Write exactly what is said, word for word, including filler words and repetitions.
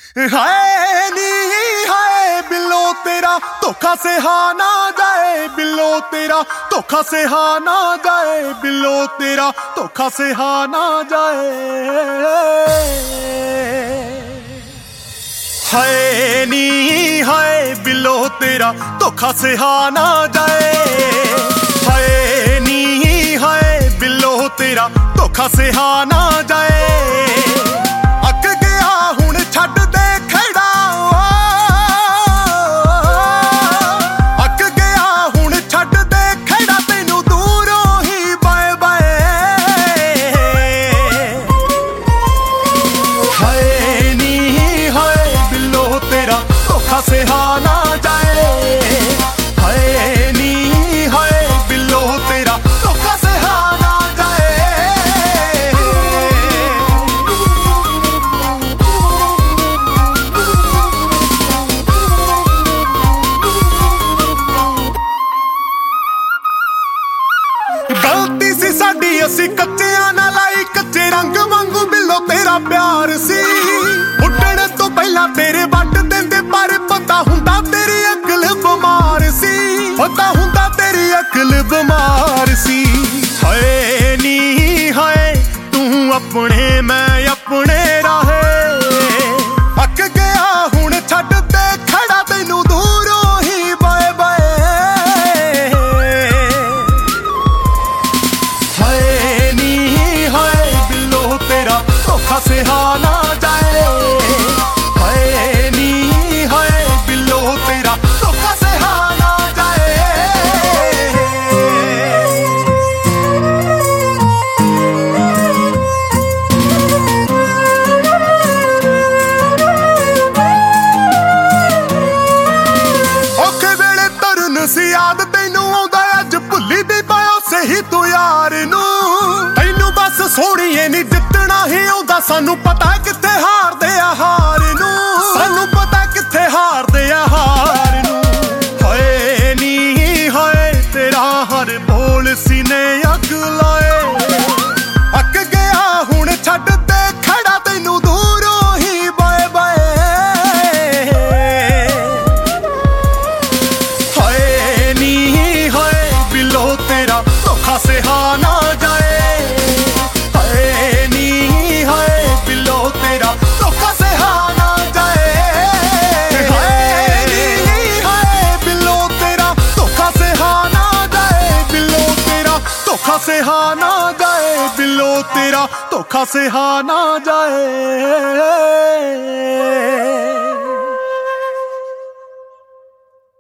हाय नी हाय बिल्लो तेरा धोखा से हा ना जाए, बिल्लो तेरा धोखा से हा ना जाए, बिल्लो तेरा धोखा से हा ना जाए। हाय नी हाय बिल्लो तेरा धोखा से हा ना जाए, हाय नी हाय बिल्लो तेरा धोखा से हा ना जाए। अक गया हुण छड्ड दे खड़ा, अक गया हुण छड्ड दे खड़ा, तैनू दूरों ही बाए बाए। हाय नी हाय बिल्लो तेरा धोखा से हा ना जाए, हाय नी हाय बिल्लो तेरा धोखा से हा ना जाए। गलती सी साडी असी कच्चियां ना लाई, कच्चे रंग वांगू बिल्लो तेरा प्यार सी। उड्डण तो पहला तेरे वट देंदे, पर पता हुंदा तेरी अकल बीमार सी, पता हुंदा तेरी अकल बीमार सी। हाय नी हाय तू अपने मैं अपने राहे, अक गया हुण छड्ड दे खड़ा, तैनू दूरों ही बाए बाए। हाय नी हाय बिल्लो तेरा धोखा से हा ना जाए, हाय नी हाय बिल्लो तेरा धोखा से हा ना जाए। औखे वेले तरन सी याद तैनू आउंदा, अज भुल्ली दी पाया सही तू यार नू। तैनू बस सोहणीए नी जितना ही आउंदा, सानू पता कित्थे हारदे आ हार नू, सानू पता कित्थे हारदे आ हार नू। हाय नी हाय तेरा हर बोल सीने अग लाए, अक गया हुण छड्ड दे खड़ा, तैनू दूरों ही बाए बाए। हाय नी हाय बिल्लो तेरा धोखा से हा ना जाए, हाय नी हाय बिल्लो तेरा धोखा से हा ना जाए। हाय नी हाय बिल्लो तेरा धोखा से हा ना जाए, बिल्लो तेरा धोखा से हा ना जाए, बिल्लो तेरा धोखा से हा ना जाए।